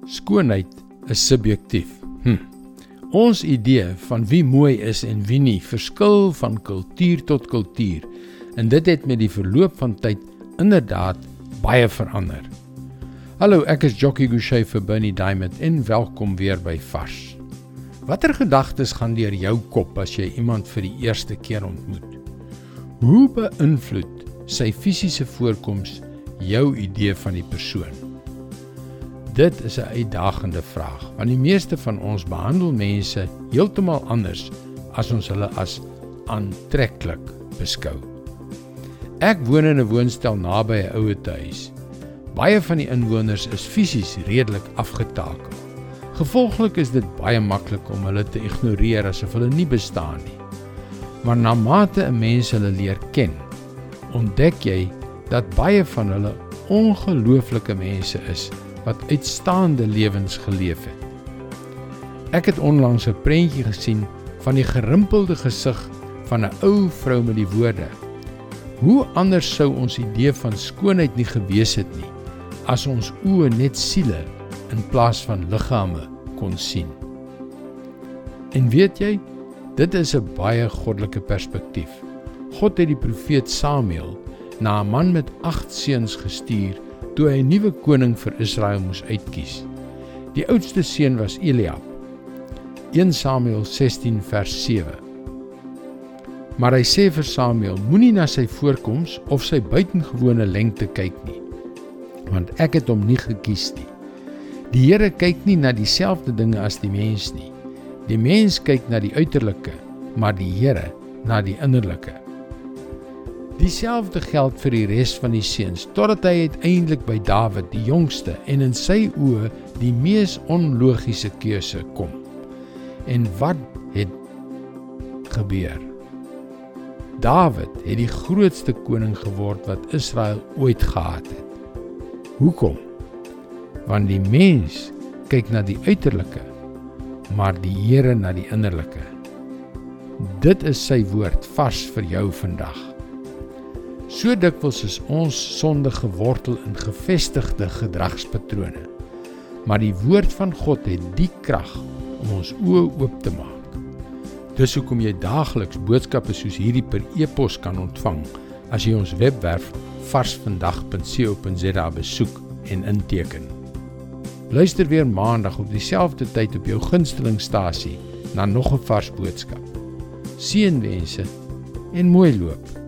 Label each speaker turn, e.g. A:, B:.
A: Skoonheid is subjektief. Ons idee van wie mooi is en wie nie verskil van kultuur tot kultuur en dit het met die verloop van tyd inderdaad baie verander. Hallo, ek is Jockey Gouchee vir Bernie Diamond en welkom weer by Vars. Watter gedagtes gaan deur jou kop as jy iemand vir die eerste keer ontmoet? Hoe beïnvloed sy fisiese voorkoms jou idee van die persoon? Dit is 'n uitdagende vraag, want die meeste van ons behandel mense heeltemal anders as ons hulle as aantreklik beskou. Ek woon in 'n woonstel naby 'n ouetehuis. Baie van die inwoners is fisies redelik afgetakel. Gevolglik is dit baie maklik om hulle te ignoreer asof hulle nie bestaan nie. Maar na mate 'n mens hulle leer ken, ontdek jy dat baie van hulle ongelooflike mense is wat uitstaande lewens geleef het. Ek het onlangs 'n prentjie gesien van die gerimpelde gesig van 'n ou vrou met die woorde: "Hoe anders sou ons idee van skoonheid nie gewees het nie, as ons oë net siele in plaas van liggame kon sien." En weet jy, dit is 'n baie goddelike perspektief. God het die profeet Samuel na 'n man met 8 seuns gestuur toe hy 'n nuwe koning vir Israel moes uitkies. Die oudste seun was Eliab. 1 Samuel 16 vers 7. Maar hy sê vir Samuel, moenie na sy voorkoms of sy buitengewone lengte kyk nie, want ek het hom nie gekies nie. Die Here kyk nie na dieselfde dinge as die mens nie. Die mens kyk na die uiterlike, maar die Here na die innerlike. Dieselfde geld vir die res van die seuns, totdat hy uiteindelik by Dawid, die jongste, en in sy oë die mees onlogiese keuse kom. En wat het gebeur? Dawid het die grootste koning geword wat Israel ooit gehad het. Hoekom? Want die mens kyk na die uiterlike, maar die Here na die innerlike. Dit is sy woord vars vir jou vandag. So dikwels is ons sonde gewortel in gevestigde gedragspatrone, maar die woord van God het die krag om ons oë oop te maak. Dis hoekom jy daagliks boodskappe soos hierdie per e-pos kan ontvang as jy ons webwerf varsvandag.co.za besoek en inteken. Luister weer maandag op dieselfde tyd op jou gunstelingstasie na nog 'n vars boodskap. Seënwense en mooi loop.